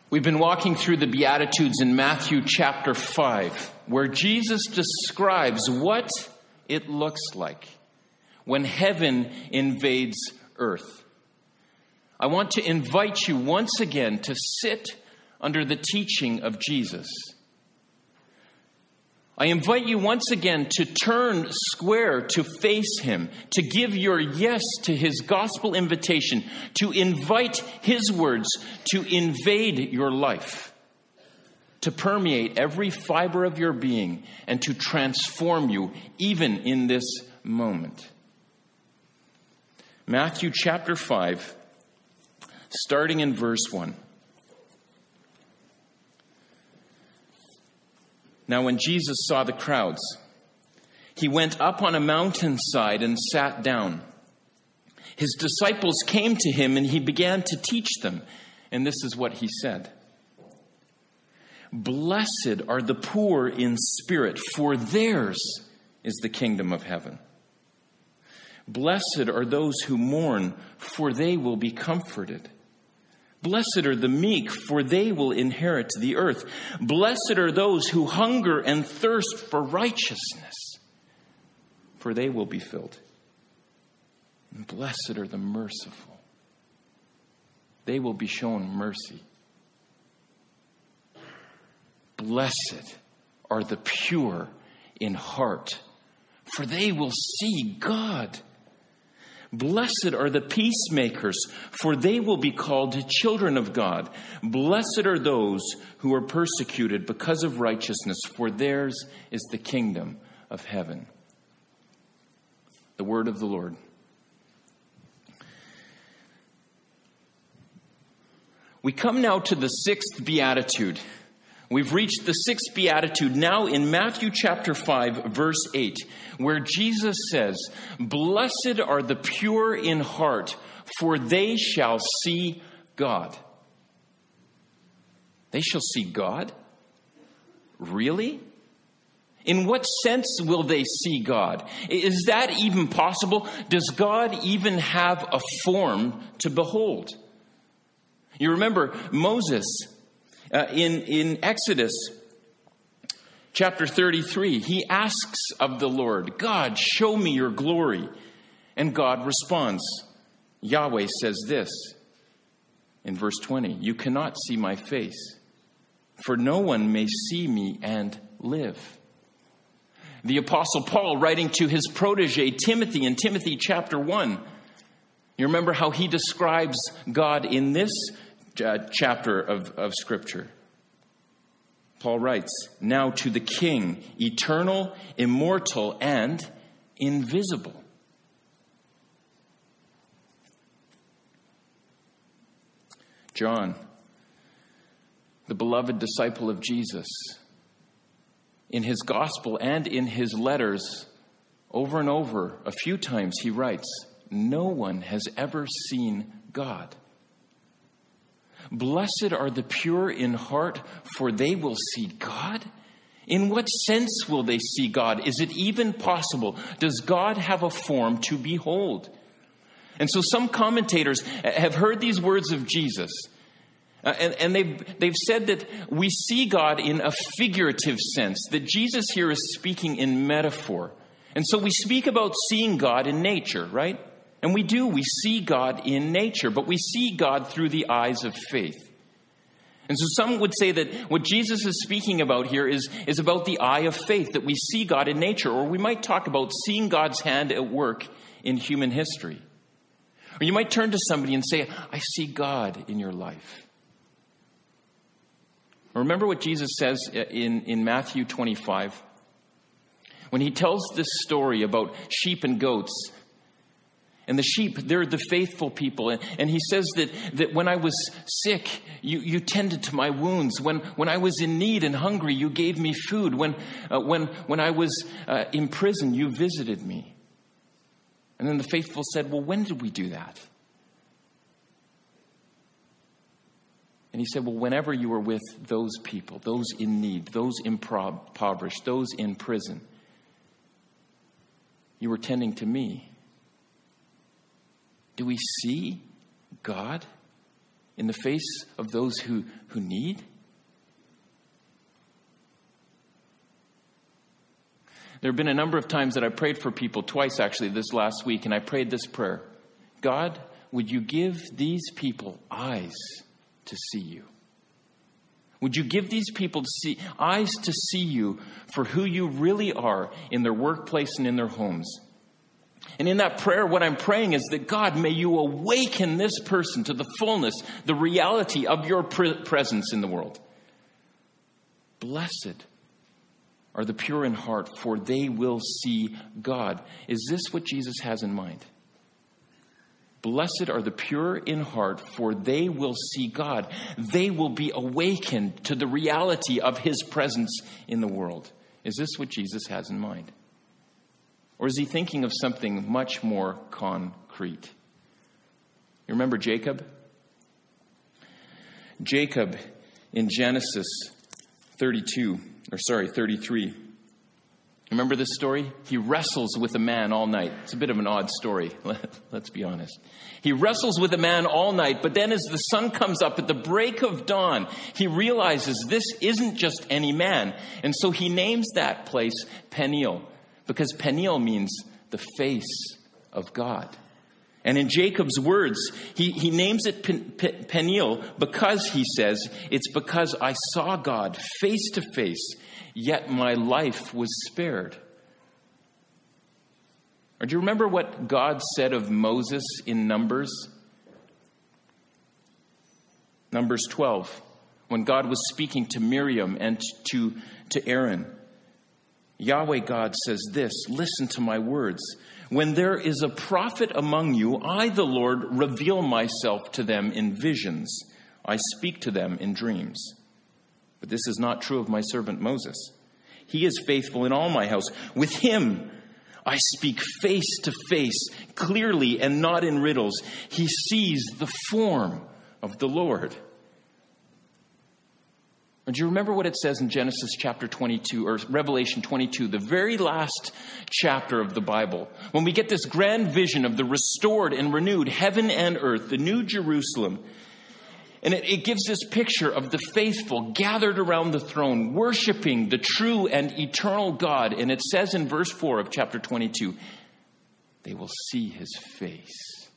We've been walking through the Beatitudes in Matthew chapter 5, where Jesus describes what it looks like when heaven invades earth. I want to invite you once again to sit under the teaching of Jesus. I invite you once again to turn square to face him, to give your yes to his gospel invitation, to invite his words to invade your life, to permeate every fiber of your being, and to transform you even in this moment. Matthew chapter 5, starting in verse 1. Now, when Jesus saw the crowds, he went up on a mountainside and sat down. His disciples came to him and he began to teach them. And this is what he said. Blessed are the poor in spirit, for theirs is the kingdom of heaven. Blessed are those who mourn, for they will be comforted. Blessed are the meek, for they will inherit the earth. Blessed are those who hunger and thirst for righteousness, for they will be filled. And blessed are the merciful. They will be shown mercy. Blessed are the pure in heart, for they will see God. Blessed are the peacemakers, for they will be called children of God. Blessed are those who are persecuted because of righteousness, for theirs is the kingdom of heaven. The word of the Lord. We come now to the sixth beatitude. We've reached the sixth beatitude now in Matthew chapter 5, verse 8, where Jesus says, Blessed are the pure in heart, for they shall see God. They shall see God? Really? In what sense will they see God? Is that even possible? Does God even have a form to behold? You remember Moses in Exodus chapter 33, he asks of the Lord, God, show me your glory. And God responds. Yahweh says this in verse 20, you cannot see my face, for no one may see me and live. The Apostle Paul, writing to his protege Timothy in Timothy chapter 1, you remember how he describes God in this chapter of Scripture. Paul writes, now to the King, eternal, immortal, and invisible. John, the beloved disciple of Jesus, in his gospel and in his letters, over and over, a few times he writes, no one has ever seen God. Blessed are the pure in heart, for they will see God. In what sense will they see God? Is it even possible? Does God have a form to behold? And so some commentators have heard these words of Jesus, and they've said that we see God in a figurative sense, that Jesus here is speaking in metaphor. And so we speak about seeing God in nature, right? And we see God in nature, but we see God through the eyes of faith. And so some would say that what Jesus is speaking about here is about the eye of faith, that we see God in nature, or we might talk about seeing God's hand at work in human history. Or you might turn to somebody and say, I see God in your life. Remember what Jesus says in Matthew 25, when he tells this story about sheep and goats. And the sheep, they're the faithful people. And he says that when I was sick, you tended to my wounds. When I was in need and hungry, you gave me food. When I was in prison, you visited me. And then the faithful said, well, when did we do that? And he said, well, whenever you were with those people, those in need, those impoverished, those in prison, you were tending to me. Do we see God in the face of those who need? There have been a number of times that I prayed for people, twice actually this last week, and I prayed this prayer. God, would you give these people eyes to see you? Would you give these people eyes to see you for who you really are in their workplace and in their homes? And in that prayer, what I'm praying is that God, may you awaken this person to the fullness, the reality of your presence in the world. Blessed are the pure in heart, for they will see God. Is this what Jesus has in mind? Blessed are the pure in heart, for they will see God. They will be awakened to the reality of his presence in the world. Is this what Jesus has in mind? Or is he thinking of something much more concrete? You remember Jacob? Jacob in Genesis 33. Remember this story? He wrestles with a man all night. It's a bit of an odd story, let's be honest. He wrestles with a man all night, but then as the sun comes up at the break of dawn, he realizes this isn't just any man. And so he names that place Peniel, because Peniel means the face of God. And in Jacob's words, he names it Peniel because he says, it's because I saw God face to face, yet my life was spared. Or do you remember what God said of Moses in Numbers? Numbers 12, when God was speaking to Miriam and to Aaron. Yahweh God says this, listen to my words. When there is a prophet among you, I, the Lord, reveal myself to them in visions. I speak to them in dreams. But this is not true of my servant Moses. He is faithful in all my house. With him I speak face to face, clearly and not in riddles. He sees the form of the Lord. And do you remember what it says in Genesis chapter 22, or Revelation 22, the very last chapter of the Bible, when we get this grand vision of the restored and renewed heaven and earth, the new Jerusalem. And it gives this picture of the faithful gathered around the throne, worshiping the true and eternal God. And it says in verse 4 of chapter 22, they will see his face.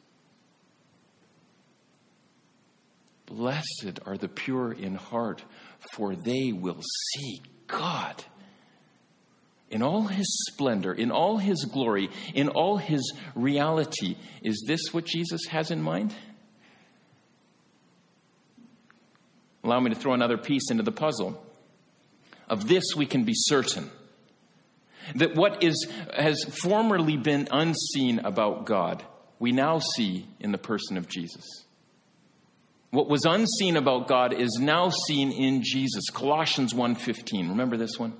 Blessed are the pure in heart, for they will see God. In all his splendor, in all his glory, in all his reality. Is this what Jesus has in mind? Allow me to throw another piece into the puzzle. Of this we can be certain, that what has formerly been unseen about God, we now see in the person of Jesus. What was unseen about God is now seen in Jesus. Colossians 1:15. Remember this one?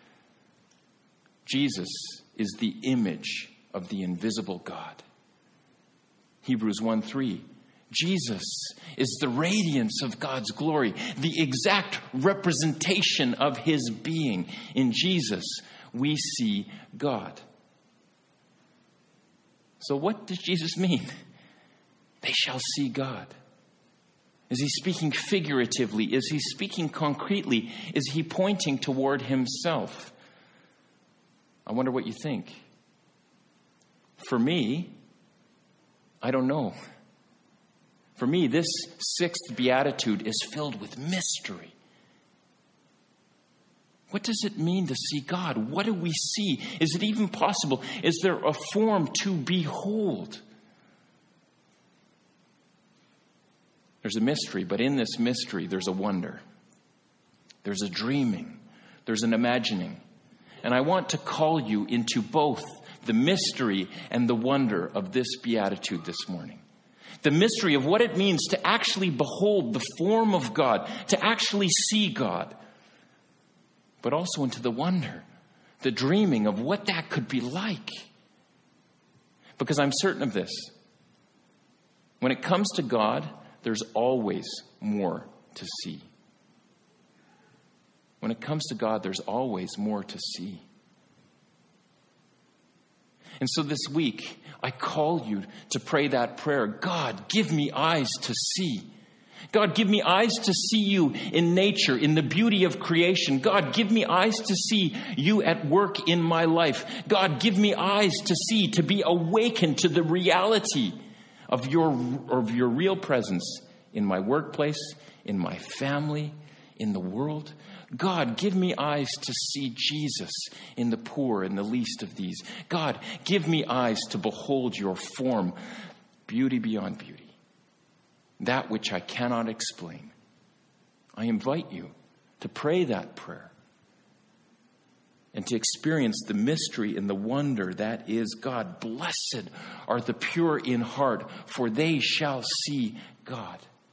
Jesus is the image of the invisible God. Hebrews 1:3. Jesus is the radiance of God's glory, the exact representation of his being. In Jesus, we see God. So what does Jesus mean? They shall see God. Is he speaking figuratively? Is he speaking concretely? Is he pointing toward himself? I wonder what you think. For me, I don't know. For me, this sixth beatitude is filled with mystery. What does it mean to see God? What do we see? Is it even possible? Is there a form to behold? There's a mystery, but in this mystery, there's a wonder. There's a dreaming. There's an imagining. And I want to call you into both the mystery and the wonder of this beatitude this morning. The mystery of what it means to actually behold the form of God, to actually see God, but also into the wonder, the dreaming of what that could be like. Because I'm certain of this. When it comes to God, there's always more to see. When it comes to God, there's always more to see. And so this week, I call you to pray that prayer. God, give me eyes to see. God, give me eyes to see you in nature, in the beauty of creation. God, give me eyes to see you at work in my life. God, give me eyes to see, to be awakened to the reality of your real presence in my workplace, in my family, in the world. God, give me eyes to see Jesus in the poor and the least of these. God, give me eyes to behold your form, beauty beyond beauty, that which I cannot explain. I invite you to pray that prayer and to experience the mystery and the wonder that is God. Blessed are the pure in heart, for they shall see God.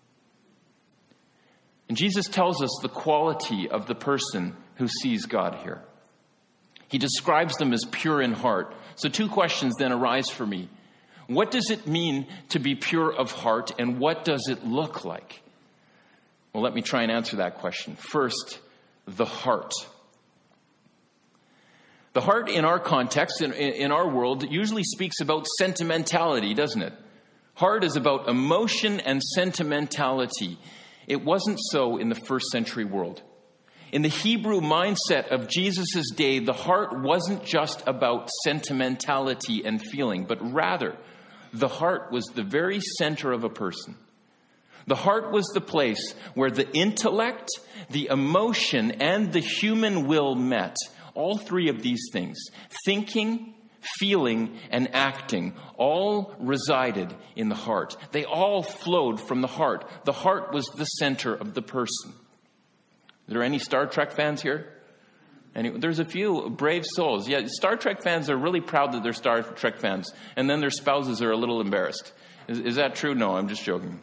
And Jesus tells us the quality of the person who sees God here. He describes them as pure in heart. So 2 questions then arise for me. What does it mean to be pure of heart, and what does it look like? Well, let me try and answer that question. First, the heart. The heart in our context, in our world, usually speaks about sentimentality, doesn't it? Heart is about emotion and sentimentality. It wasn't so in the first century world. In the Hebrew mindset of Jesus' day, the heart wasn't just about sentimentality and feeling, but rather the heart was the very center of a person. The heart was the place where the intellect, the emotion, and the human will met. All 3 of these things, thinking, feeling, and acting, all resided in the heart. They all flowed from the heart. The heart was the center of the person. Are there any Star Trek fans here? There's a few brave souls. Yeah, Star Trek fans are really proud that they're Star Trek fans, and then their spouses are a little embarrassed. Is that true? No, I'm just joking.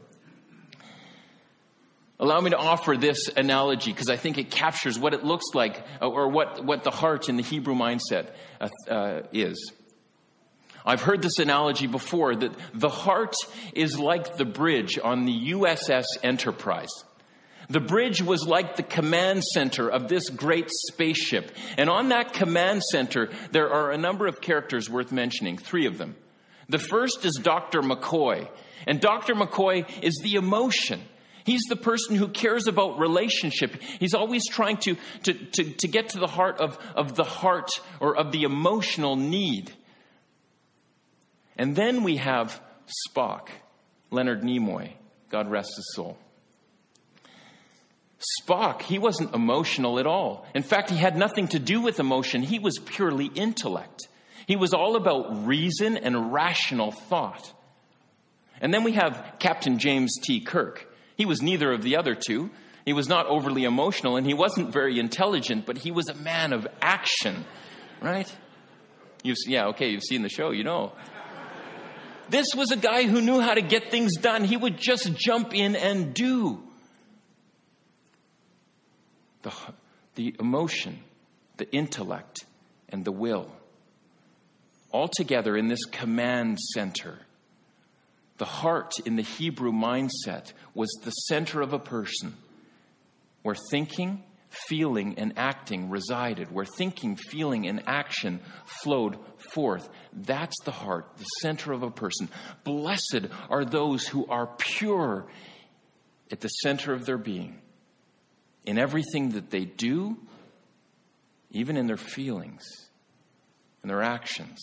Allow me to offer this analogy because I think it captures what it looks like, or what the heart in the Hebrew mindset is. I've heard this analogy before, that the heart is like the bridge on the USS Enterprise. The bridge was like the command center of this great spaceship. And on that command center, there are a number of characters worth mentioning, 3 of them. The first is Dr. McCoy. And Dr. McCoy is the emotion. He's the person who cares about relationship. He's always trying to get to the heart of the heart, or of the emotional need. And then we have Spock, Leonard Nimoy, God rest his soul. Spock, he wasn't emotional at all. In fact, he had nothing to do with emotion. He was purely intellect. He was all about reason and rational thought. And then we have Captain James T. Kirk. He was neither of the other 2. He was not overly emotional, and he wasn't very intelligent, but he was a man of action, right? You've seen the show, you know. This was a guy who knew how to get things done. He would just jump in and do. The emotion, the intellect, and the will, all together in this command center. The heart in the Hebrew mindset was the center of a person, where thinking, feeling, and acting resided, where thinking, feeling, and action flowed forth. That's the heart, the center of a person. Blessed are those who are pure at the center of their being, in everything that they do, even in their feelings and their actions.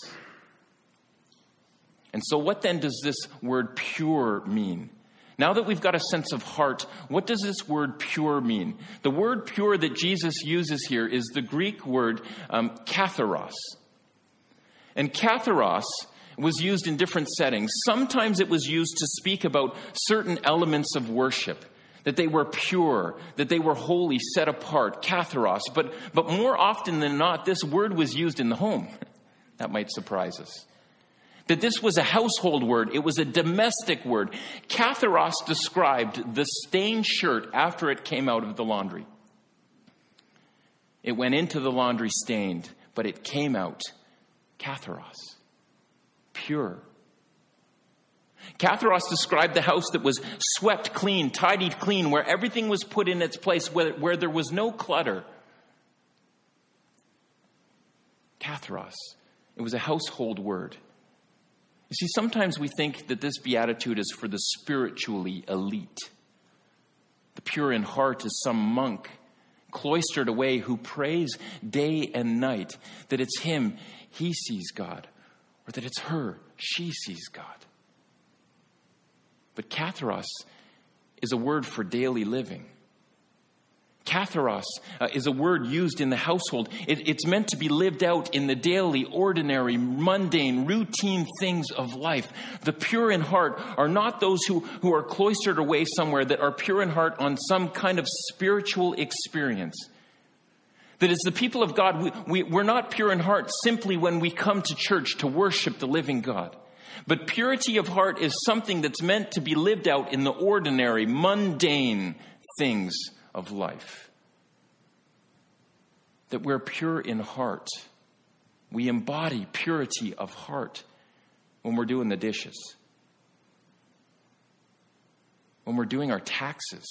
And so what then does this word pure mean? Now that we've got a sense of heart, what does this word pure mean? The word pure that Jesus uses here is the Greek word katharos. And katharos was used in different settings. Sometimes it was used to speak about certain elements of worship, that they were pure, that they were holy, set apart, katharos. But more often than not, this word was used in the home. That might surprise us. That this was a household word. It was a domestic word. Katharos described the stained shirt after it came out of the laundry. It went into the laundry stained, but it came out katharos, pure. Katharos described the house that was swept clean, tidied clean, where everything was put in its place, where there was no clutter. Katharos. It was a household word. You see, sometimes we think that this beatitude is for the spiritually elite. The pure in heart is some monk cloistered away who prays day and night that it's him, he sees God, or that it's her, she sees God. But katharos is a word for daily living. Katharos is a word used in the household. It's meant to be lived out in the daily, ordinary, mundane, routine things of life. The pure in heart are not those who are cloistered away somewhere, that are pure in heart on some kind of spiritual experience. That as the people of God, we're not pure in heart simply when we come to church to worship the living God. But purity of heart is something that's meant to be lived out in the ordinary, mundane things of life. That we're pure in heart. We embody purity of heart when we're doing the dishes, when we're doing our taxes,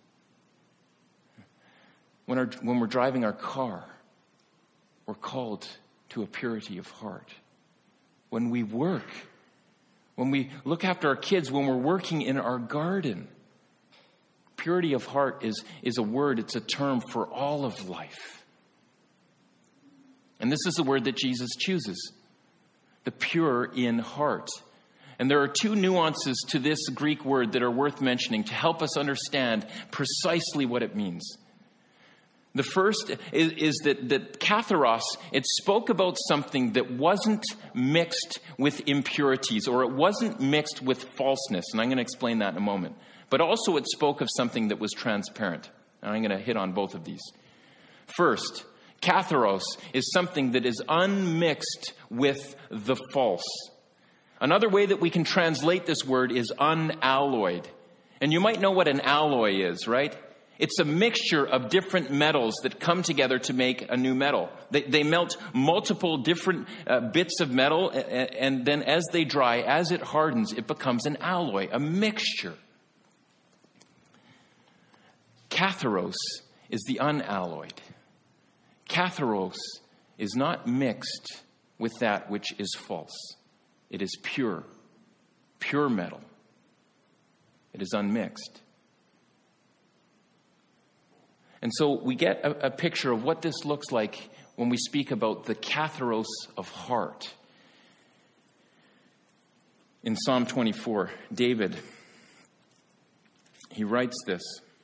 when we're driving our car. We're called to a purity of heart. When we work, when we look after our kids, when we're working in our garden. Purity of heart is a word, it's a term for all of life. And this is the word that Jesus chooses, the pure in heart. And there are two nuances to this Greek word that are worth mentioning to help us understand precisely what it means. The first is that katharos, it spoke about something that wasn't mixed with impurities, or it wasn't mixed with falseness. And I'm going to explain that in a moment. But also it spoke of something that was transparent. And I'm going to hit on both of these. First, katharos is something that is unmixed with the false. Another way that we can translate this word is unalloyed. And you might know what an alloy is, right? It's a mixture of different metals that come together to make a new metal. They melt multiple different bits of metal, and then as they dry, as it hardens, it becomes an alloy, a mixture. Katharos is the unalloyed. Katharos is not mixed with that which is false. It is pure metal. It is unmixed. And so we get a picture of what this looks like when we speak about the katharos of heart. In Psalm 24, David, he writes this.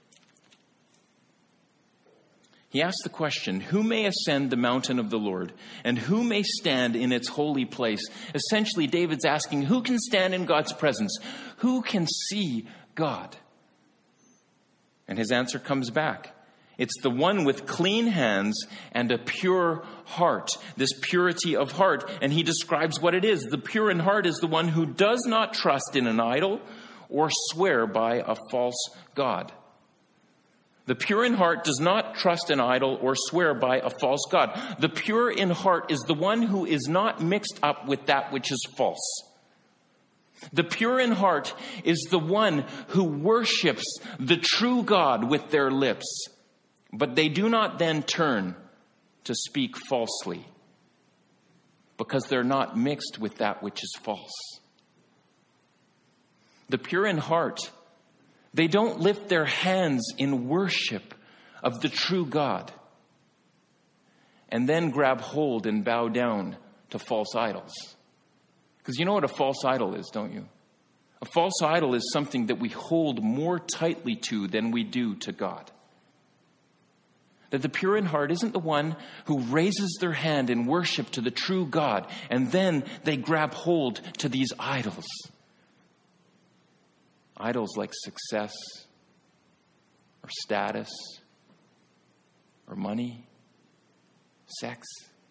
He asks the question, who may ascend the mountain of the Lord, and who may stand in its holy place? Essentially, David's asking, who can stand in God's presence? Who can see God? And his answer comes back. It's the one with clean hands and a pure heart, this purity of heart. And he describes what it is. The pure in heart is the one who does not trust in an idol or swear by a false god. The pure in heart does not trust an idol or swear by a false god. The pure in heart is the one who is not mixed up with that which is false. The pure in heart is the one who worships the true God with their lips, but they do not then turn to speak falsely because they're not mixed with that which is false. The pure in heart, they don't lift their hands in worship of the true God and then grab hold and bow down to false idols. Because you know what a false idol is, don't you? A false idol is something that we hold more tightly to than we do to God. That the pure in heart isn't the one who raises their hand in worship to the true God and then they grab hold to these idols. Idols like success or status or money, sex.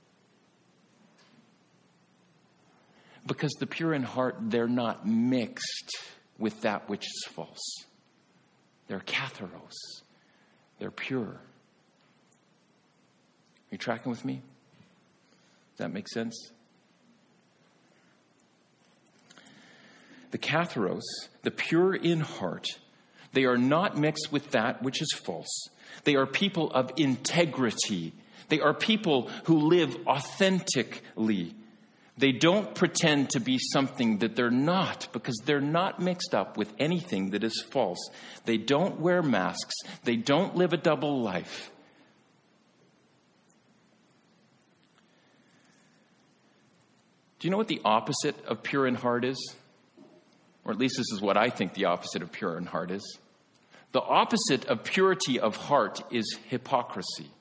Because the pure in heart, they're not mixed with that which is false. They're katharos. They're pure. Are you tracking with me? Does that make sense? The katharos, the pure in heart, they are not mixed with that which is false. They are people of integrity. They are people who live authentically. They don't pretend to be something that they're not, because they're not mixed up with anything that is false. They don't wear masks. They don't live a double life. Do you know what the opposite of pure in heart is? Or at least this is what I think the opposite of pure in heart is. The opposite of purity of heart is hypocrisy. Do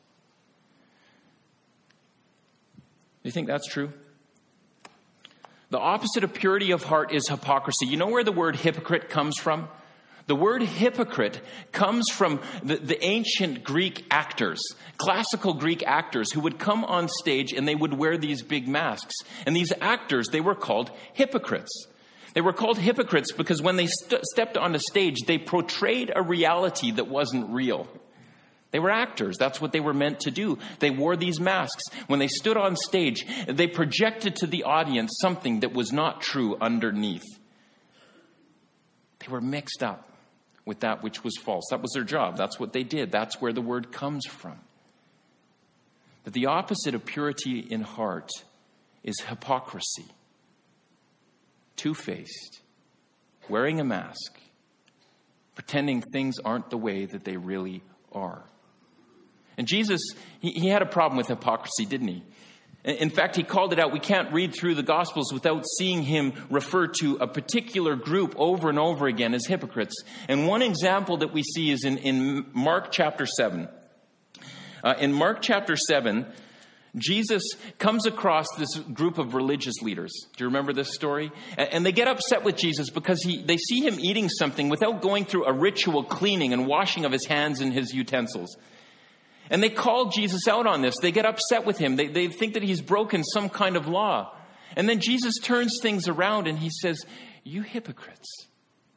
you think that's true? The opposite of purity of heart is hypocrisy. You know where the word hypocrite comes from? The word hypocrite comes from the ancient Greek actors, classical Greek actors who would come on stage and they would wear these big masks. And these actors, they were called hypocrites. They were called hypocrites because when they stepped on a stage, they portrayed a reality that wasn't real. They were actors. That's what they were meant to do. They wore these masks. When they stood on stage, they projected to the audience something that was not true underneath. They were mixed up with that which was false. That was their job. That's what they did. That's where the word comes from. But the opposite of purity in heart is hypocrisy. Two-faced, wearing a mask, pretending things aren't the way that they really are. And Jesus, he had a problem with hypocrisy, didn't he? In fact, he called it out. We can't read through the Gospels without seeing him refer to a particular group over and over again as hypocrites. And one example that we see is in Mark chapter 7. In Mark chapter 7, Jesus comes across this group of religious leaders. Do you remember this story? And they get upset with Jesus because they see him eating something without going through a ritual cleaning and washing of his hands and his utensils. And they call Jesus out on this. They get upset with him. They think that he's broken some kind of law. And then Jesus turns things around and he says, "You hypocrites.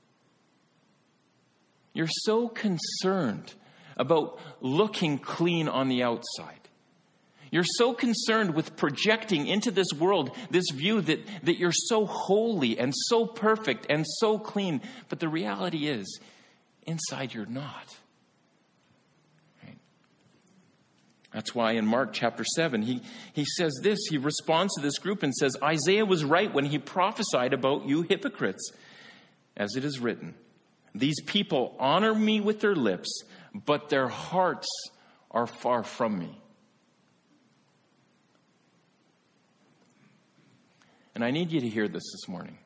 You're so concerned about looking clean on the outside. You're so concerned with projecting into this world this view that you're so holy and so perfect and so clean. But the reality is, inside you're not." That's why in Mark chapter 7, he says this. He responds to this group and says, "Isaiah was right when he prophesied about you hypocrites. As it is written, these people honor me with their lips, but their hearts are far from me." And I need you to hear this morning.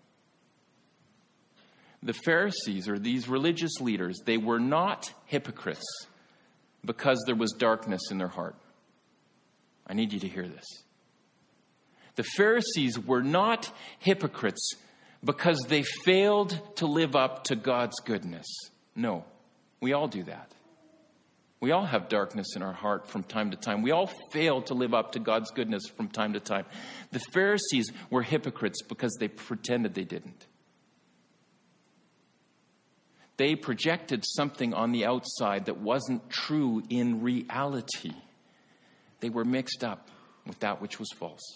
The Pharisees, or these religious leaders, they were not hypocrites because there was darkness in their heart. I need you to hear this. The Pharisees were not hypocrites because they failed to live up to God's goodness. No, we all do that. We all have darkness in our heart from time to time. We all fail to live up to God's goodness from time to time. The Pharisees were hypocrites because they pretended they didn't. They projected something on the outside that wasn't true in reality. They were mixed up with that which was false.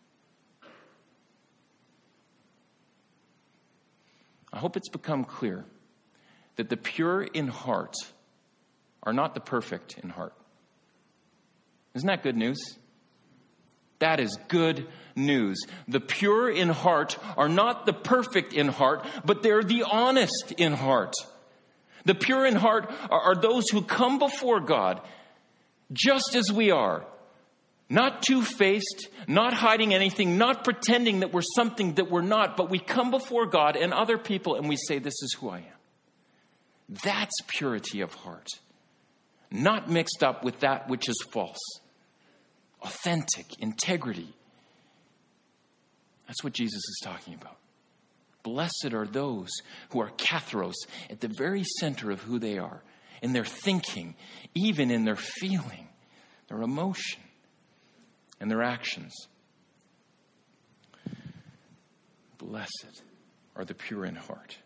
I hope it's become clear that the pure in heart are not the perfect in heart. Isn't that good news? That is good news. The pure in heart are not the perfect in heart, but they're the honest in heart. The pure in heart are those who come before God just as we are. Not two-faced, not hiding anything, not pretending that we're something that we're not, but we come before God and other people and we say, "This is who I am." That's purity of heart. Not mixed up with that which is false. Authentic, integrity. That's what Jesus is talking about. Blessed are those who are katharos, at the very center of who they are, in their thinking, even in their feeling, their emotion, and their actions. Blessed are the pure in heart.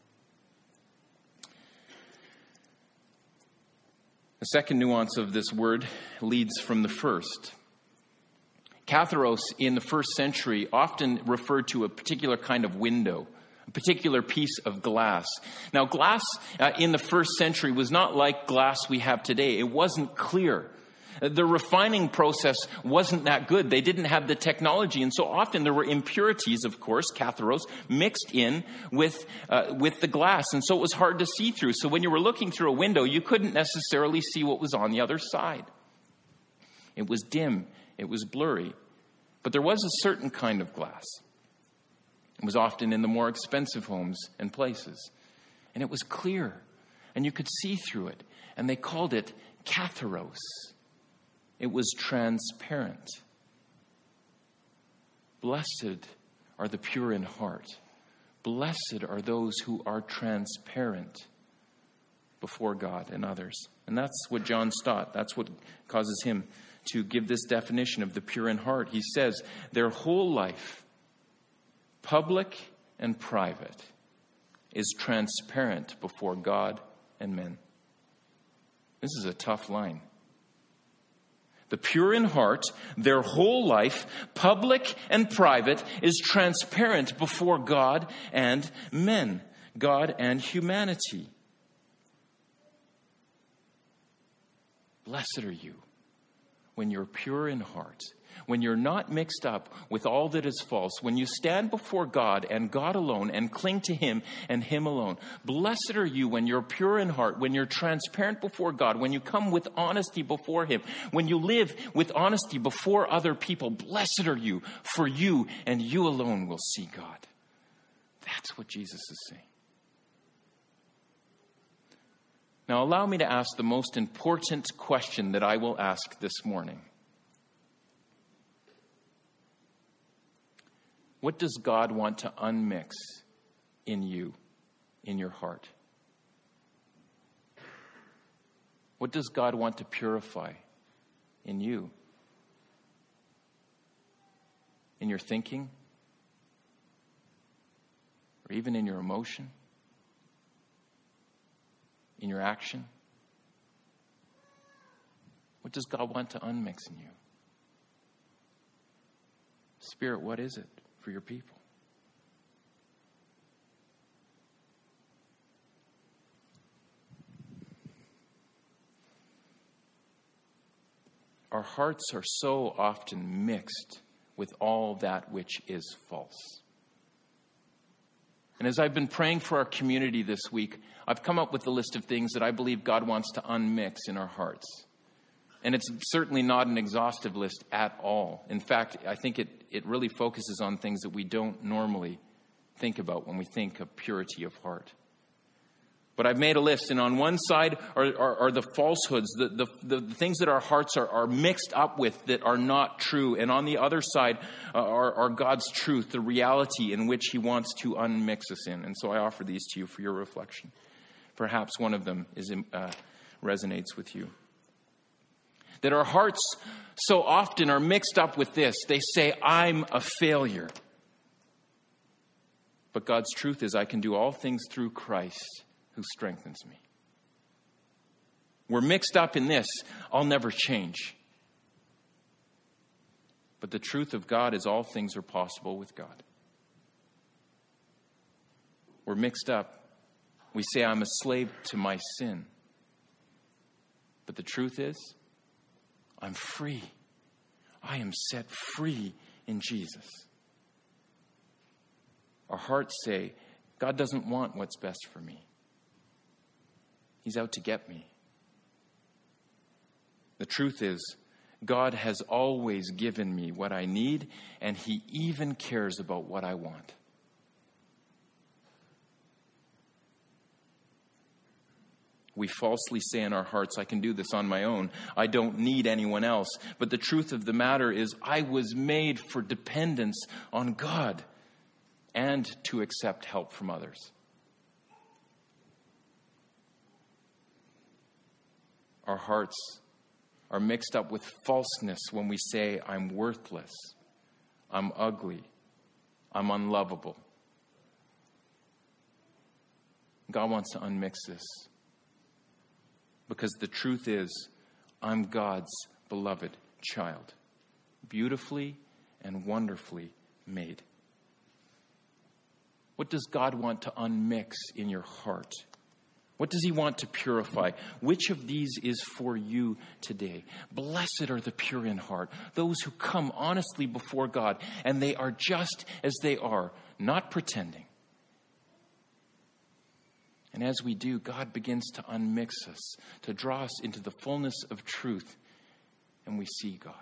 The second nuance of this word leads from the first. Katharos in the first century often referred to a particular kind of window, a particular piece of glass. Now, glass in the first century was not like glass we have today. It wasn't clear. The refining process wasn't that good. They didn't have the technology. And so often there were impurities, of course, katharos, mixed in with the glass. And so it was hard to see through. So when you were looking through a window, you couldn't necessarily see what was on the other side. It was dim. It was blurry. But there was a certain kind of glass. It was often in the more expensive homes and places. And it was clear. And you could see through it. And they called it katharos. It was transparent. Blessed are the pure in heart. Blessed are those who are transparent before God and others. And that's what John Stott, that's what causes him to give this definition of the pure in heart. He says, their whole life, public and private, is transparent before God and men. This is a tough line. The pure in heart, their whole life, public and private, is transparent before God and men, God and humanity. Blessed are you when you're pure in heart, when you're not mixed up with all that is false, when you stand before God and God alone and cling to Him and Him alone. Blessed are you when you're pure in heart, when you're transparent before God, when you come with honesty before Him, when you live with honesty before other people. Blessed are you, for you and you alone will see God. That's what Jesus is saying. Now allow me to ask the most important question that I will ask this morning. What does God want to unmix in you, in your heart? What does God want to purify in you? In your thinking? Or even in your emotion? In your action? What does God want to unmix in you? Spirit, what is it for your people? Our hearts are so often mixed with all that which is false. And as I've been praying for our community this week, I've come up with a list of things that I believe God wants to unmix in our hearts. And it's certainly not an exhaustive list at all. In fact, I think it really focuses on things that we don't normally think about when we think of purity of heart. But I've made a list, and on one side are the falsehoods, the things that our hearts are mixed up with that are not true. And on the other side are God's truth, the reality in which He wants to unmix us in. And so I offer these to you for your reflection. Perhaps one of them resonates with you. That our hearts so often are mixed up with this. They say, I'm a failure. But God's truth is, I can do all things through Christ who strengthens me. We're mixed up in this. I'll never change. But the truth of God is all things are possible with God. We're mixed up. We say, I'm a slave to my sin. But the truth is, I'm free. I am set free in Jesus. Our hearts say, God doesn't want what's best for me. He's out to get me. The truth is, God has always given me what I need, and He even cares about what I want. We falsely say in our hearts, I can do this on my own. I don't need anyone else. But the truth of the matter is, I was made for dependence on God and to accept help from others. Our hearts are mixed up with falseness when we say, I'm worthless, I'm ugly, I'm unlovable. God wants to unmix this. Because the truth is, I'm God's beloved child, beautifully and wonderfully made. What does God want to unmix in your heart? What does he want to purify? Which of these is for you today? Blessed are the pure in heart, those who come honestly before God, and they are just as they are, not pretending. And as we do, God begins to unmix us, to draw us into the fullness of truth, and we see God.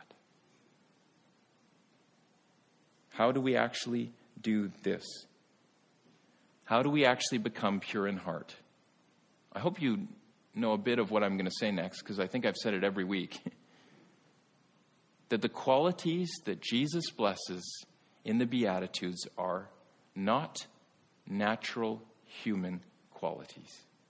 How do we actually do this? How do we actually become pure in heart? I hope you know a bit of what I'm going to say next, because I think I've said it every week. That the qualities that Jesus blesses in the Beatitudes are not natural human qualities.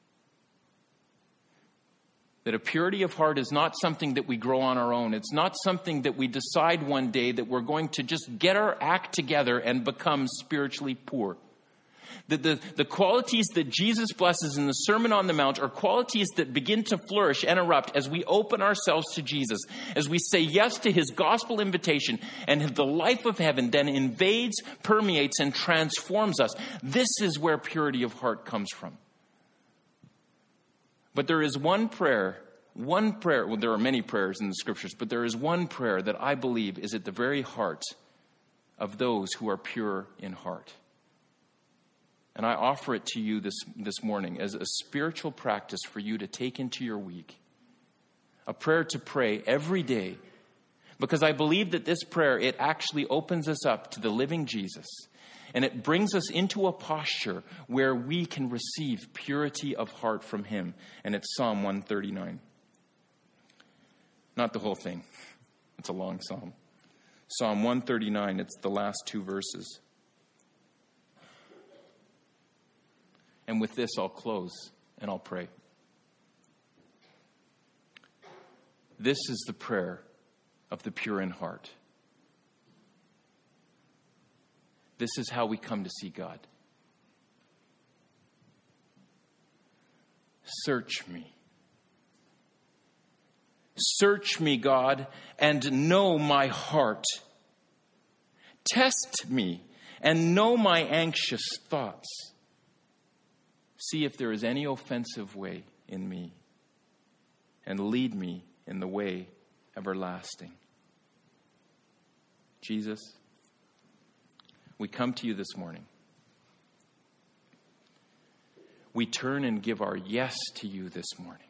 That a purity of heart is not something that we grow on our own. It's not something that we decide one day that we're going to just get our act together and become spiritually poor. The qualities that Jesus blesses in the Sermon on the Mount are qualities that begin to flourish and erupt as we open ourselves to Jesus, as we say yes to his gospel invitation, and the life of heaven then invades, permeates, and transforms us. This is where purity of heart comes from. But there is one prayer, well, there are many prayers in the scriptures, but there is one prayer that I believe is at the very heart of those who are pure in heart. And I offer it to you this morning as a spiritual practice for you to take into your week. A prayer to pray every day. Because I believe that this prayer, it actually opens us up to the living Jesus. And it brings us into a posture where we can receive purity of heart from him. And it's Psalm 139. Not the whole thing. It's a long psalm. Psalm 139, it's the last two verses. And with this, I'll close and I'll pray. This is the prayer of the pure in heart. This is how we come to see God. Search me. Search me, God, and know my heart. Test me and know my anxious thoughts. See if there is any offensive way in me, and lead me in the way everlasting. Jesus, we come to you this morning. We turn and give our yes to you this morning.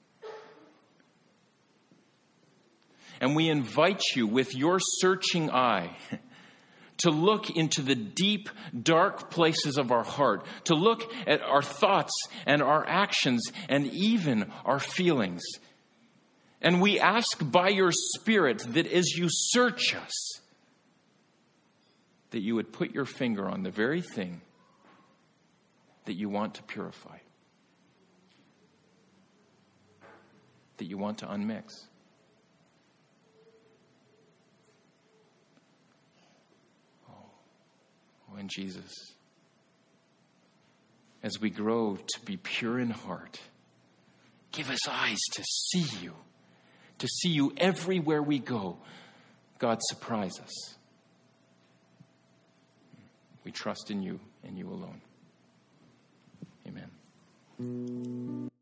And we invite you with your searching eye to look into the deep, dark places of our heart, to look at our thoughts and our actions and even our feelings. And we ask by your Spirit that as you search us, that you would put your finger on the very thing that you want to purify, that you want to unmix. And Jesus, as we grow to be pure in heart, give us eyes to see you everywhere we go. God, surprise us. We trust in you and you alone. Amen.